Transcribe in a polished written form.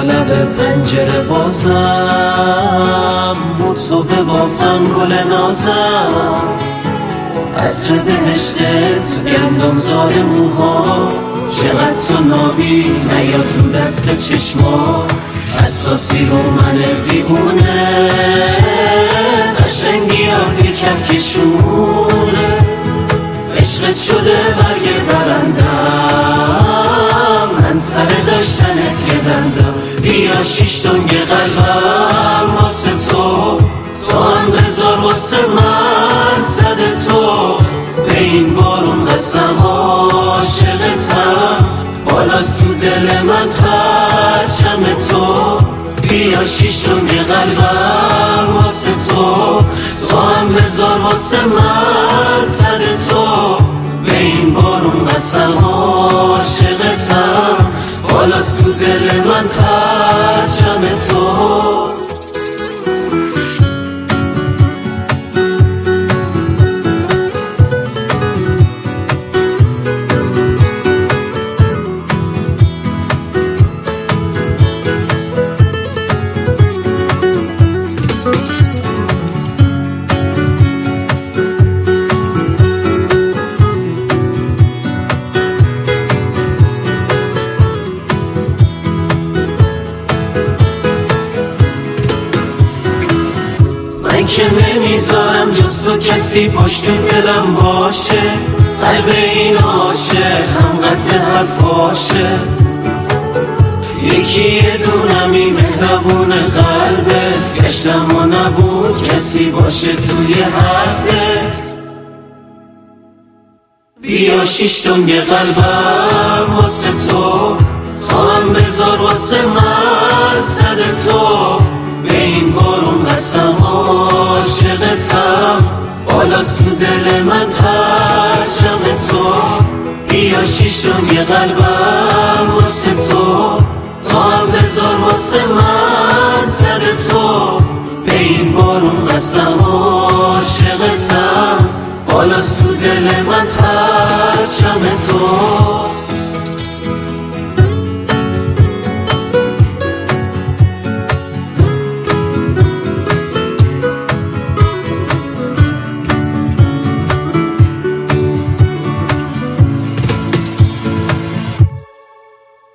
تا لب پنجره بازم تو ببافم گل نازم عطر بهشته تو گندمزار موها چقدر تو نابی نیاد رو دست چشما اساسی رو من دیوونه قشنگیات یه کفکشونه عشقت شده برگ برندم من سر داشتنت یه دندم بیا 6 تنگ قلبم واسه تو هم بذار واسه من صد تو به این بارون قسم عاشقتم بالاست تو دل من پرچم تو بیا 6 تنگ قلبم واسه تو هم بذار واسه من صد تو به این بارون قسم عاشقتم بالاست تو دل من پرچم تو من که نمیذارم جز تو کسی پشت دلم باشه قلب این عاشق هم قد حرفاشه یکی یه دونمی مهربون قلبت گشتم و نبود کسی باشه توی حدت بیا 6 تنگ قلبم واسه تو هم بذار واسه من صد تو به این بارون قسم عاشقتم بالاست تو دل من پرچم تو بیا 6 تنگ قلبم واسه تو هم بذار واسه من صد تو به این بارون قسم